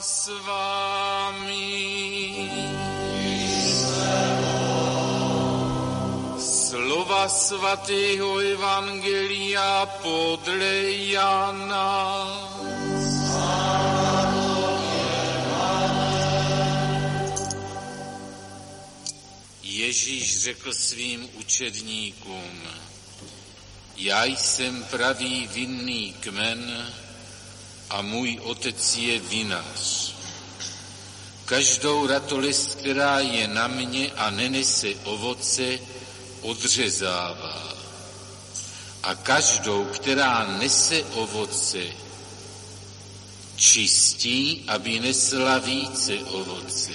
s vámi. Slova svatého Evangelia podle Jana. Ježíš řekl svým učedníkům: Já jsem pravý vinný kmen a můj otec je vinař. Každou ratolest, která je na mě a nenese ovoce, odřezává. A každou, která nese ovoce, čistí, aby nesla více ovoce.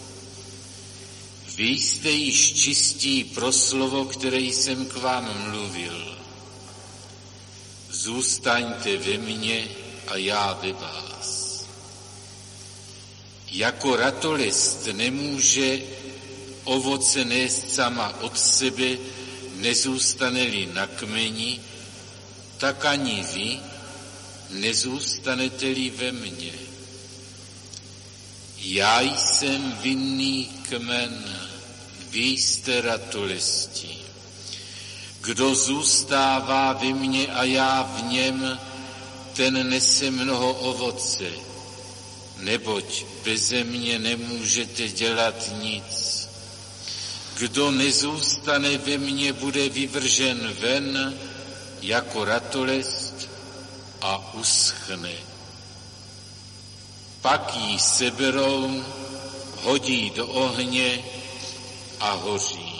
Vy jste již čistí pro slovo, které jsem k vám mluvil. Zůstaňte ve mně a já ve vás. Jako ratolest nemůže ovoce nést sama od sebe, nezůstane-li na kmeni, tak ani vy nezůstanete-li ve mně. Já jsem vinný kmen, vy jste ratolesti. Kdo zůstává ve mně a já v něm, ten nese mnoho ovoce, neboť beze mě nemůžete dělat nic. Kdo nezůstane ve mně, bude vyvržen ven jako ratolest a uschne. Pak ji seberou, hodí do ohně a hoří.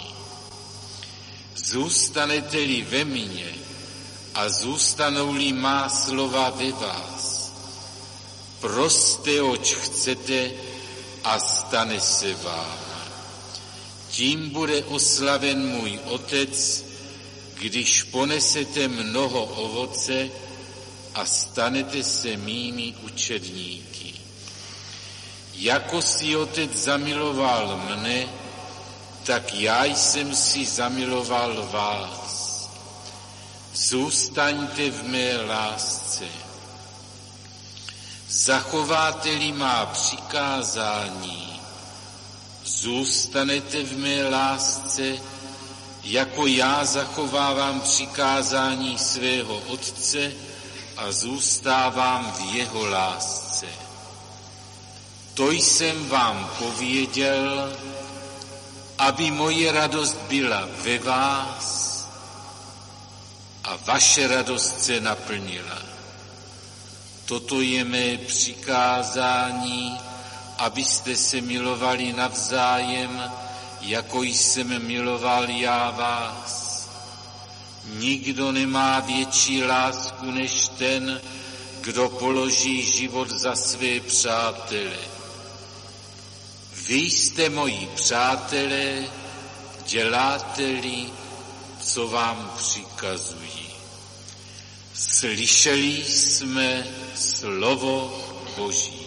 Zůstanete-li ve mně a zůstanou-li má slova ve vás, proste, oč chcete, a stane se vám. Tím bude oslaven můj Otec, když ponesete mnoho ovoce a stanete se mými učedníky. Jako si Otec zamiloval mne, tak já jsem si zamiloval vás. Zůstaňte v mé lásce. Zachováte-li má přikázání, zůstanete v mé lásce, jako já zachovávám přikázání svého Otce a zůstávám v jeho lásce. To jsem vám pověděl, aby moje radost byla ve vás a vaše radost se naplnila. Toto je mé přikázání, abyste se milovali navzájem, jako jsem miloval já vás. Nikdo nemá větší lásku než ten, kdo položí život za své přátele. Vy jste moji přátelé, děláte-li, co vám přikazují. Slyšeli jsme slovo Boží.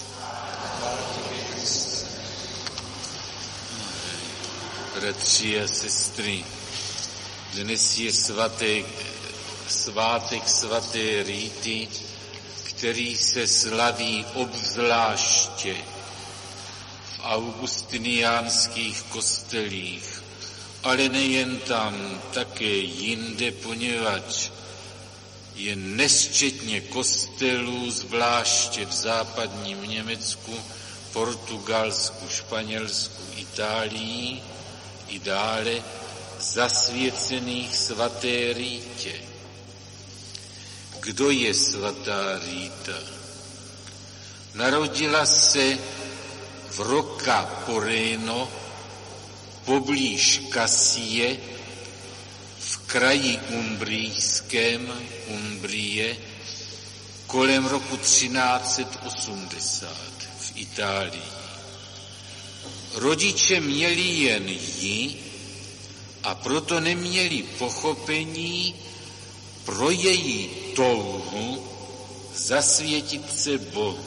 Bratři a sestry, dnes je svátek svaté Rity, který se slaví obzvláště v augustiniánských kostelích, ale nejen tam, také jinde, poněvadž je nesčetně kostelů, zvláště v západním Německu, Portugalsku, Španělsku, Itálii i dále, zasvěcených svaté Rítě. Kdo je svatá Rita? Narodila se v Roccaporeno, poblíž Casie, v kraji umbrijském, Umbrie, kolem roku 1380 v Itálii. Rodiče měli jen ji a proto neměli pochopení pro její touhu zasvětit se Bohu.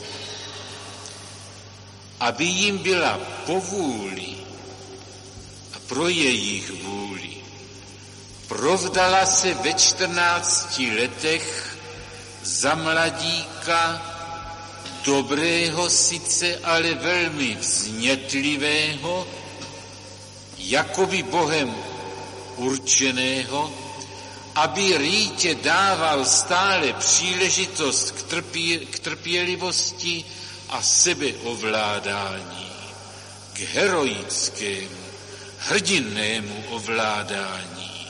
Aby jim byla po vůli a pro jejich vůli, provdala se ve 14 letech za mladíka dobrého sice, ale velmi vznětlivého, jakoby Bohem určeného, aby Rýtě dával stále příležitost k trpělivosti a sebeovládání, k heroickému, hrdinnému ovládání.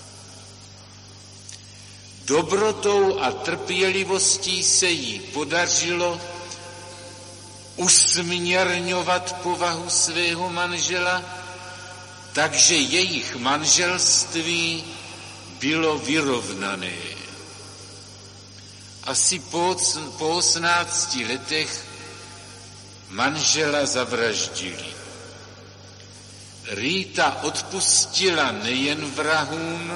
Dobrotou a trpělivostí se jí podařilo usměrňovat povahu svého manžela, takže jejich manželství bylo vyrovnané. Asi po 18 letech manžela zavraždili. Rýta odpustila nejen vrahům,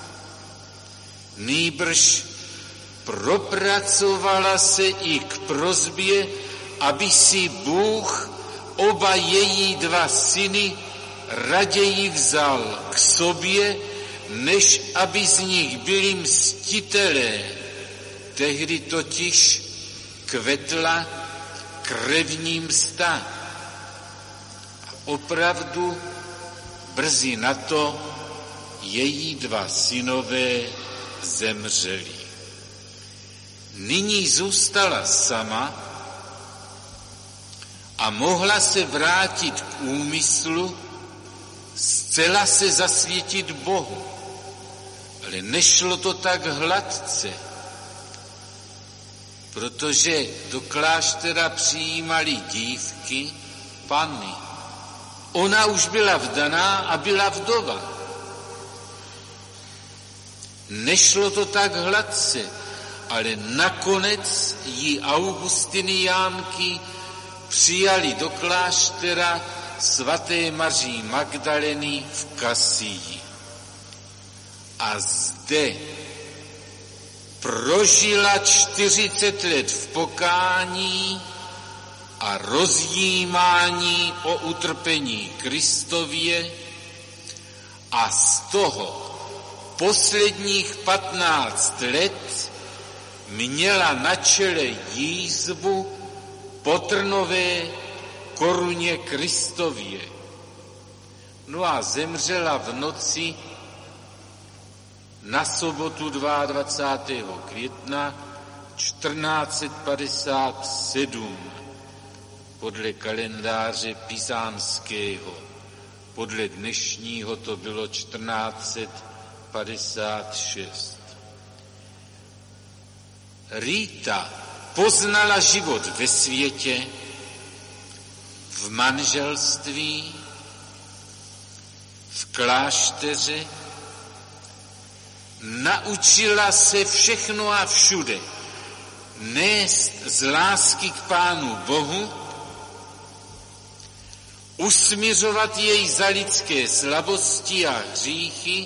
nýbrž propracovala se i k prosbě, aby si Bůh oba její 2 syny raději vzal k sobě, než aby z nich byli mstitelé. Tehdy totiž kvetla krevní msta. A opravdu brzy na to její 2 synové zemřeli. Nyní zůstala sama a mohla se vrátit k úmyslu zcela se zasvětit Bohu. Ale nešlo to tak hladce, protože do kláštera přijímali dívky, panny. Ona už byla vdaná a byla vdova. Nešlo to tak hladce, ale nakonec ji augustiniánky přijali do kláštera svaté Maří Magdaleny v Kasii. A zde prožila 40 let v pokání a rozjímání o utrpení Kristově a z toho posledních 15 let měla na čele jízvu po trnové koruně Kristově. No a zemřela v noci na sobotu 22. května 1457 podle kalendáře pisánského. Podle dnešního to bylo 1456. Rýta poznala život ve světě, v manželství, v klášteře, naučila se všechno a všude nést z lásky k Pánu Bohu, usmiřovat jej za lidské slabosti a hříchy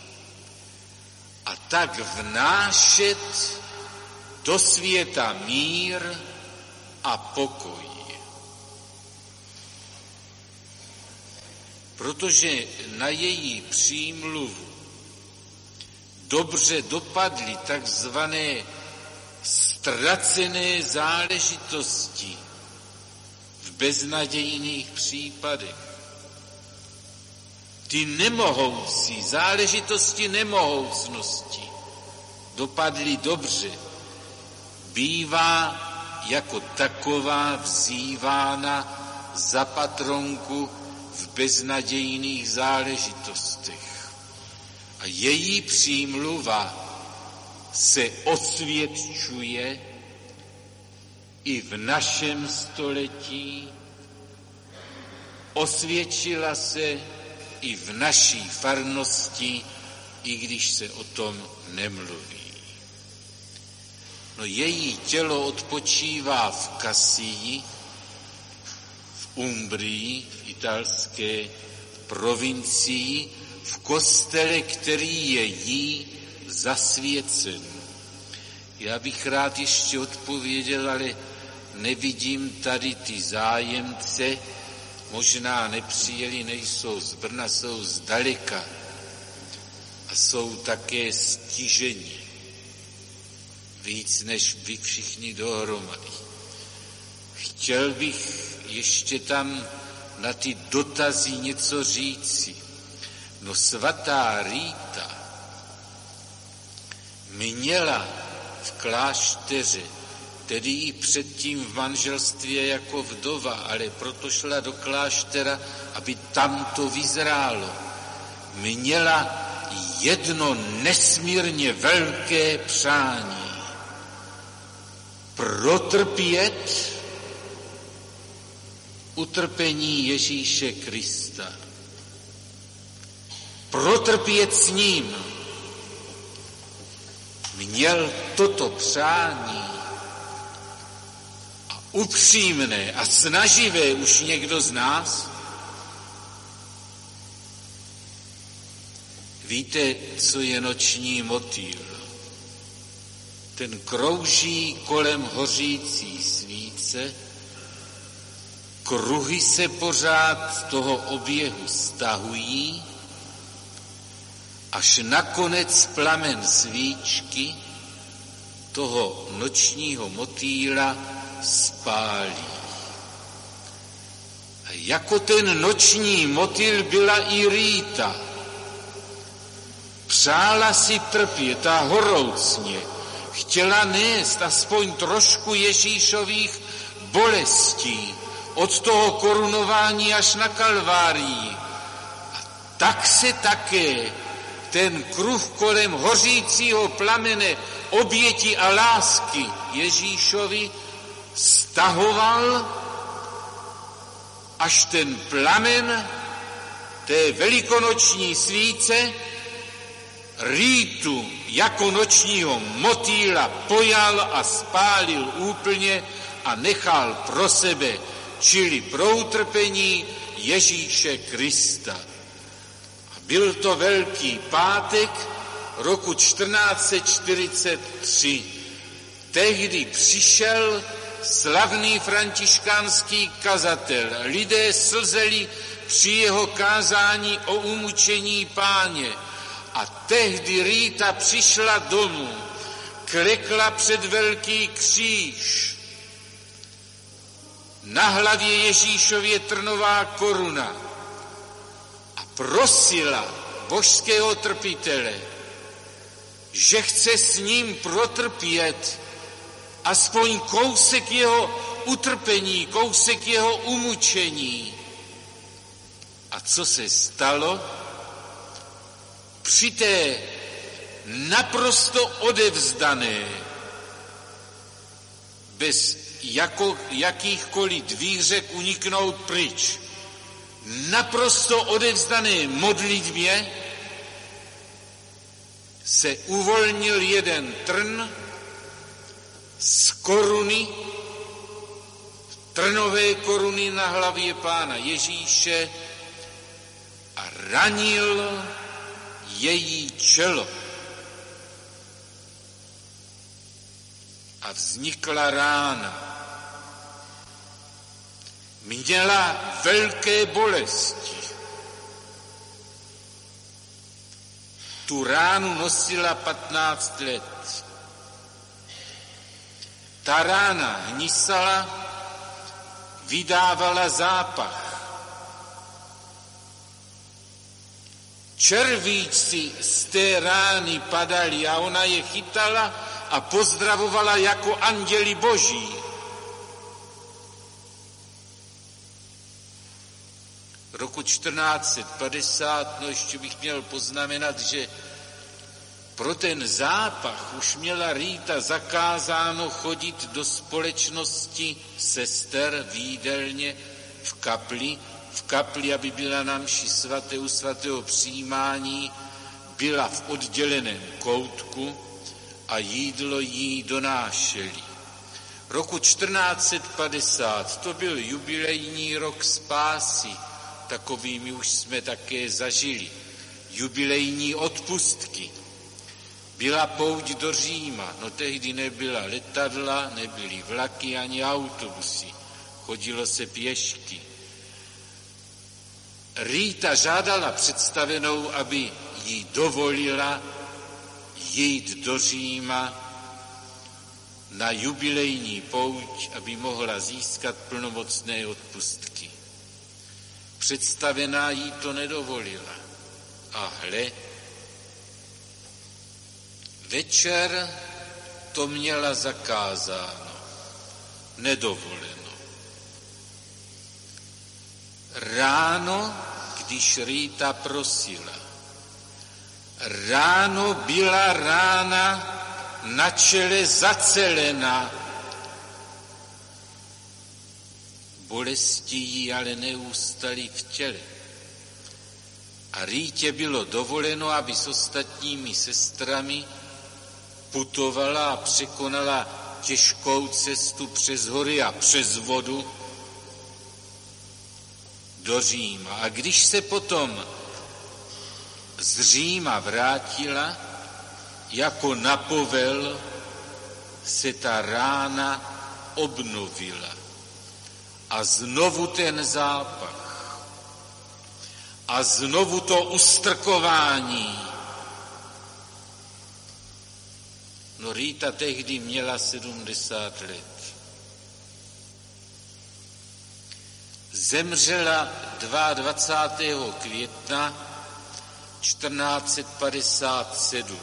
a tak vnášet do světa mír a pokoj. Protože na její přímluvu dobře dopadly takzvané ztracené záležitosti v beznadějných případech. Ty nemohoucí záležitosti nemohoucnosti dopadly dobře. Bývá jako taková vzývána za patronku v beznadějných záležitostech. A její přímluva se osvědčuje i v našem století, osvědčila se i v naší farnosti, i když se o tom nemluví. No její tělo odpočívá v Kasii, v Umbrii, v italské provincii, v kostele, který je jí zasvěcen. Já bych rád ještě odpověděl, ale nevidím tady ty zájemce, možná nepřijeli, nejsou z Brna, jsou zdaleka a jsou také stiženi. Víc než vy všichni dohromady. chtěl bych ještě tam na ty dotazy něco říci. No svatá Rita měla v klášteře, tedy i předtím v manželství jako vdova, ale proto šla do kláštera, aby tam to vyzrálo. Měla jedno nesmírně velké přání. Protrpět utrpení Ježíše Krista. Protrpět s ním. Měl toto přání a upřímné a snaživé už někdo z nás? Víte, co je noční motýl? Ten krouží kolem hořící svíce, kruhy se pořád toho oběhu stahují, až nakonec plamen svíčky toho nočního motýla spálí. A jako ten noční motýl byla i Rita. Přála si trpět a horoucně, chtěla nést aspoň trošku Ježíšových bolestí, od toho korunování až na Kalvárii. A tak se také ten kruh kolem hořícího plamene oběti a lásky Ježíšovi stahoval, až ten plamen té velikonoční svíce Rítu jako nočního motýla pojal a spálil úplně a nechal pro sebe, čili pro utrpení Ježíše Krista. A byl to Velký pátek roku 1443. Tehdy přišel slavný františkánský kazatel. Lidé slzeli při jeho kázání o umučení Páně. A tehdy Rita přišla domů, klekla před velký kříž. Na hlavě Ježíšově trnová koruna a prosila božského trpitele, že chce s ním protrpět aspoň kousek jeho utrpení, kousek jeho umučení. A co se stalo? Při té naprosto odevzdané, bez jakýchkoliv dvířek uniknout pryč, naprosto odevzdané modlitbě se uvolnil jeden trn z koruny, trnové koruny na hlavě Pána Ježíše a ranil její čelo. A vznikla rána. Měla velké bolesti. Tu ránu nosila 15 let. Ta rána hnisala, vydávala zápach. Červíci z té rány padali a ona je chytala a pozdravovala jako anděli boží. Roku 1450, no ještě bych měl poznamenat, že pro ten zápach už měla Rita zakázáno chodit do společnosti sester v jídelně, v kapli, aby byla na mši svaté u svatého přijímání, byla v odděleném koutku a jídlo jí donášeli. Roku 1450, to byl jubilejní rok spásy, takovými už jsme také zažili. Jubilejní odpustky. Byla pouť do Říma, no tehdy nebyla letadla, nebyly vlaky ani autobusy, chodilo se pěšky. Rita žádala představenou, aby jí dovolila jít do Říma na jubilejní pouť, aby mohla získat plnomocné odpustky. Představená jí to nedovolila. A hle, večer to měla zakázáno, nedovoleno. Ráno, když Rýta prosila, ráno byla rána na čele zacelena. Bolesti jí ale neústaly v těle. A Rýtě bylo dovoleno, aby s ostatními sestrami putovala a překonala těžkou cestu přes hory a přes vodu do Říma. A když se potom z Říma vrátila, jako na povel se ta rána obnovila. A znovu ten zápach. A znovu to ustrkování. No Rýta tehdy měla 70 let. Zemřela 22. května 1457.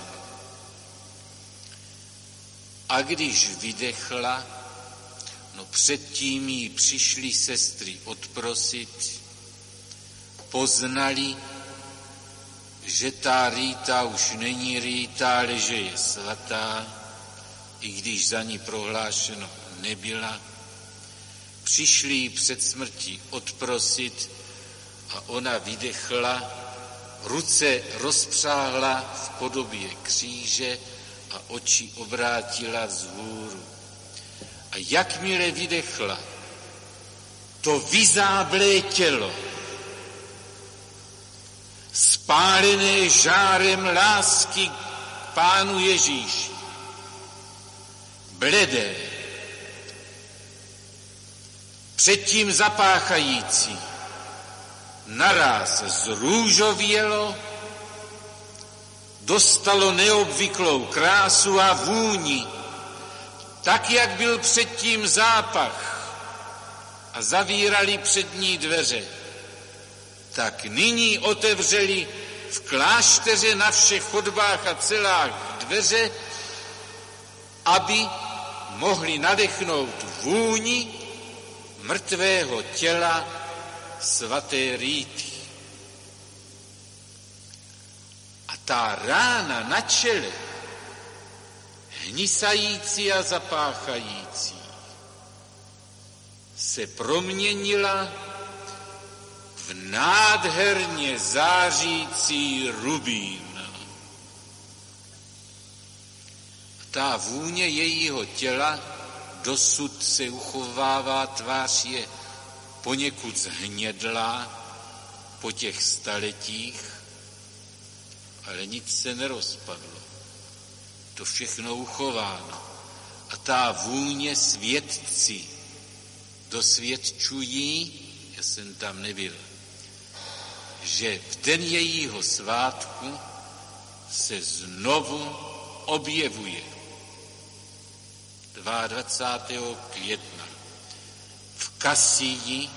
A když vydechla, no předtím jí přišly sestry odprosit, poznali, že ta Rýta už není Rýta, ale že je svatá, i když za ní prohlášeno nebyla. Přišli jí před smrtí odprosit a ona vydechla, ruce rozpřáhla v podobě kříže a oči obrátila vzhůru. A jakmile vydechla, to vyzáblé tělo, spálené žárem lásky k Pánu Ježíši, bledé, předtím zapáchající, naráz zrůžovělo, dostalo neobvyklou krásu a vůni, tak, jak byl předtím zápach a zavírali před ní dveře, tak nyní otevřeli v klášteře na všech chodbách a celách dveře, aby mohli nadechnout vůni mrtvého těla svaté Rýty. A ta rána na čele, hnisající a zapáchající, se proměnila v nádherně zářící rubín. Ta vůně jejího těla dosud se uchovává, tvář je poněkud zhnědlá po těch staletích, ale nic se nerozpadlo. To všechno uchováno. A ta vůně svědci dosvědčují, já jsem tam nebyl, že v den jejího svátku se znovu objevuje 22. května v Cassii,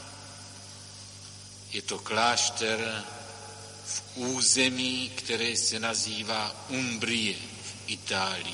je to klášter v území, které se nazývá Umbrie v Itálii.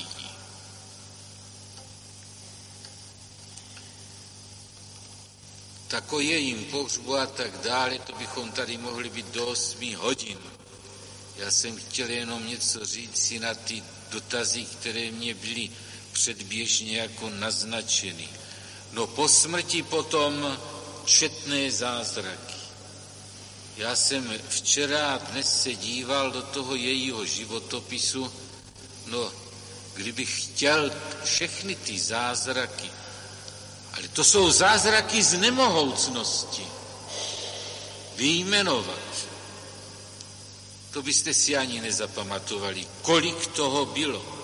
Tak o jejím pohřbu a tak dále, to bychom tady mohli být do 8 hodin. Já jsem chtěl jenom něco říct si na ty dotazy, které mě byly předběžně jako naznačeny. No po smrti potom četné zázraky. Já jsem včera a dnes se díval do toho jejího životopisu, no kdybych chtěl všechny ty zázraky, ale to jsou zázraky z nemohoucnosti, vyjmenovat, to byste si ani nezapamatovali, kolik toho bylo.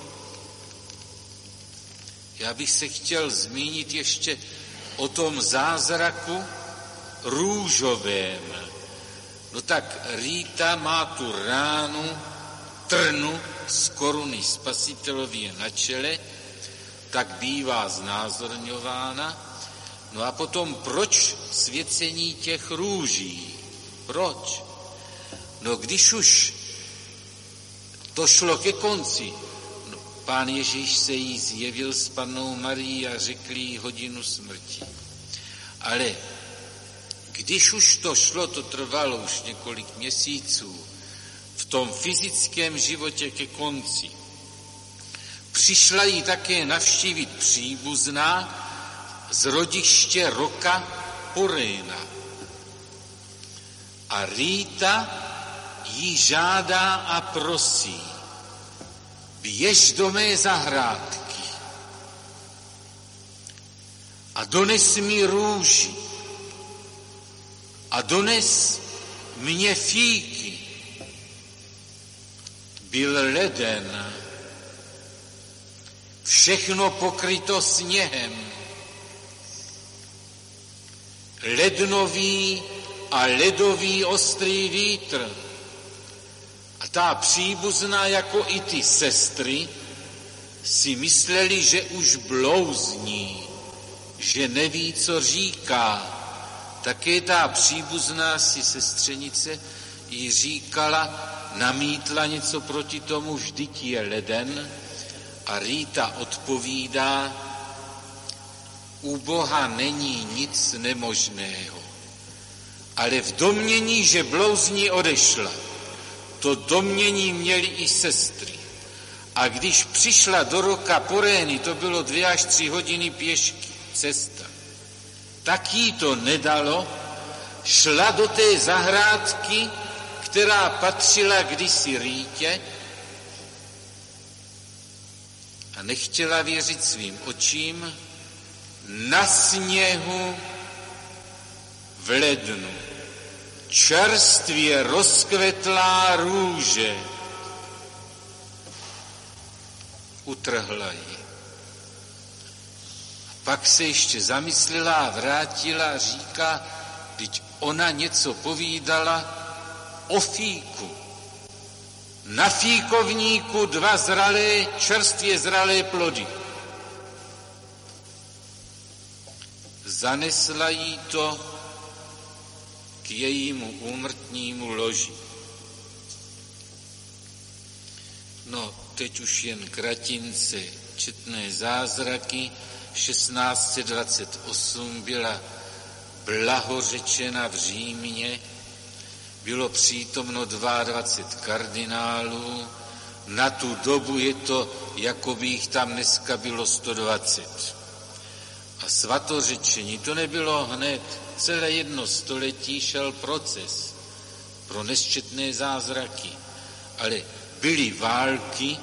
Já bych se chtěl zmínit ještě o tom zázraku růžovém. No tak Rýta má tu ránu, trnu z koruny Spasitelově na čele, tak bývá znázorňována. No a potom proč svěcení těch růží? Proč? No když už to šlo ke konci, no, Pán Ježíš se jí zjevil s Pannou Marií a řekl jí hodinu smrti. Ale když už to šlo, to trvalo už několik měsíců, v tom fyzickém životě ke konci, přišla jí také navštívit příbuzná z rodiště Roka Poréna. A Rita jí žádá a prosí, běž do mé zahrádky a dones mi růži a dones mě fíky. Byl leden, všechno pokryto sněhem, lednový a ledový ostrý vítr. A ta příbuzná, jako i ty sestry, si mysleli, že už blouzní, že neví, co říká. Také ta příbuzná si sestřenice jí říkala, namítla něco proti tomu, vždyť je leden. A Rita odpovídá, u Boha není nic nemožného. Ale v domnění, že blouzní odešla, to domnění měly i sestry. A když přišla do Roka Porény, to bylo 2 až 3 hodiny pěšky, cesta, tak jí to nedalo, šla do té zahrádky, která patřila kdysi Rítě, a nechtěla věřit svým očím, na sněhu v lednu čerstvě rozkvetlá růže. Utrhla ji. A pak se ještě zamyslela a vrátila a říká, vždyť ona něco povídala o fíku. Na fíkovníku 2 čerstvě zralé plody. Zanesla jí to k jejímu úmrtnímu loži. No, teď už jen kratince, četné zázraky. 1628 byla blahořečena v Římě, bylo přítomno 22 kardinálů, na tu dobu je to, jako by jich tam dneska bylo 120. A svatořečení, to nebylo hned, celé 1 století šel proces pro nesčetné zázraky, ale byly války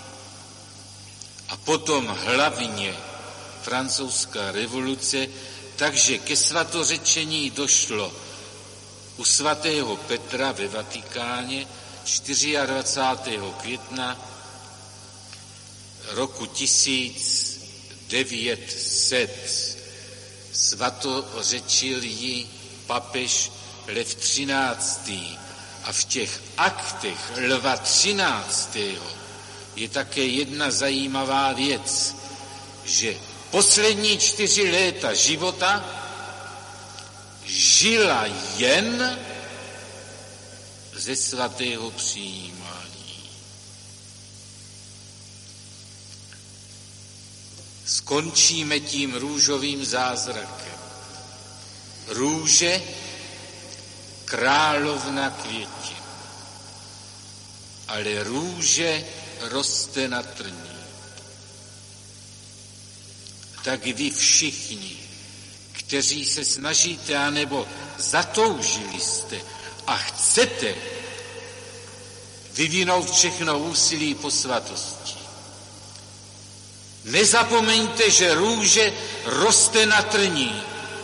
a potom hlavně francouzská revoluce, takže ke svatořečení došlo u svatého Petra ve Vatikáně 24. května roku 1900. Svatořečil ji papež Lev XIII. A v těch aktech Lva XIII. Je také jedna zajímavá věc, že poslední 4 léta života žila jen ze svatého přijímání. Skončíme tím růžovým zázrakem. Růže, královna květin, ale růže roste na trní. Tak vy všichni, kteří se snažíte, anebo zatoužili jste a chcete vyvinout všechno úsilí po svatosti. Nezapomeňte, že růže roste na trní.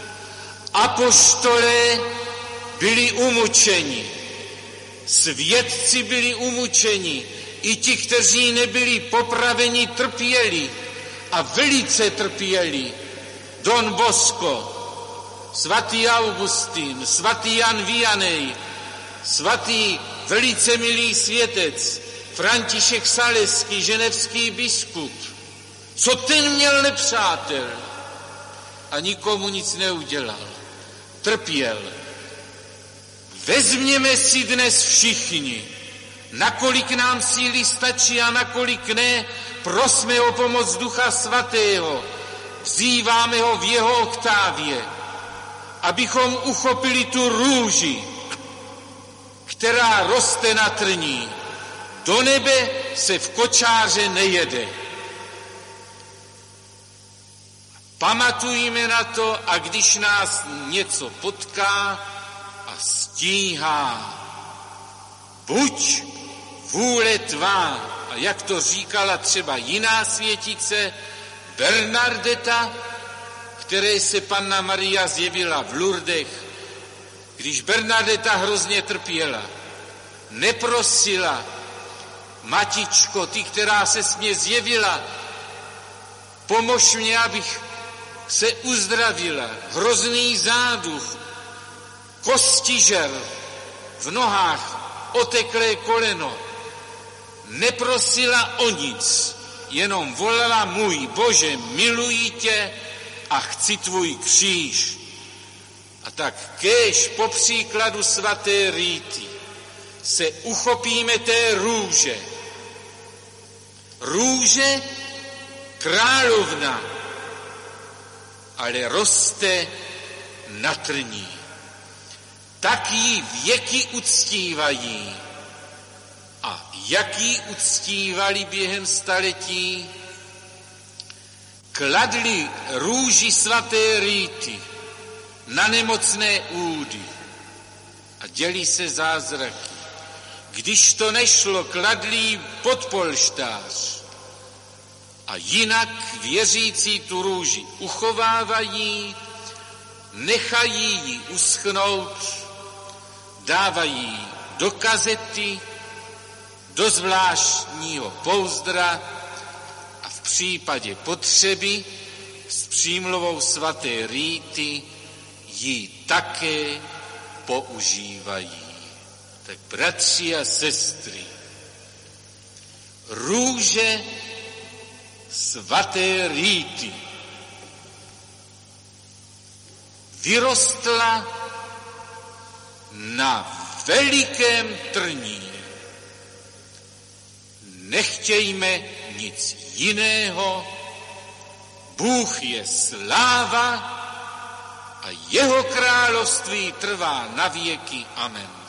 Apoštolé byli umučeni, svědci byli umučeni, i ti, kteří nebyli popraveni, trpěli a velice trpěli. Don Bosco, svatý Augustín, svatý Jan Vianney, svatý velice milý světec, František Saleský, ženevský biskup, Co ten měl nepřátel a nikomu nic neudělal. Trpěl. Vezměme si dnes všichni, nakolik nám síly stačí a nakolik ne, prosme o pomoc Ducha Svatého, vzýváme ho v jeho oktávě, abychom uchopili tu růži, která roste na trní. Do nebe se v kočáře nejede. Pamatujme na to, a když nás něco potká a stíhá, buď vůle tvá, a jak to říkala třeba jiná světice, Bernardeta, které se Panna Maria zjevila v Lourdech, když Bernardeta hrozně trpěla, neprosila, matičko, ty, která se mě zjevila, pomož mě, abych se uzdravila, hrozný záduch, kostižer v nohách, oteklé koleno. Neprosila o nic, jenom volala: můj Bože, miluji tě a chci tvůj kříž. A tak kéž po příkladu svaté Ríty se uchopíme té růže. Růže královna, ale roste na trní. Tak ji věky uctívají. A jak ji uctívali během staletí? Kladli růži svaté Ríty na nemocné údy a děli se zázraky. Když to nešlo, kladli ji pod polštář. A jinak věřící tu růži uchovávají, nechají ji uschnout, dávají ji do kazety, do zvláštního pouzdra a v případě potřeby s přímluvou svaté Ríty ji také používají. Tak bratři a sestry, růže svaté Ríty vyrostla na velikém trní. Nechtějme nic jiného. Bůh je sláva a jeho království trvá na věky. Amen.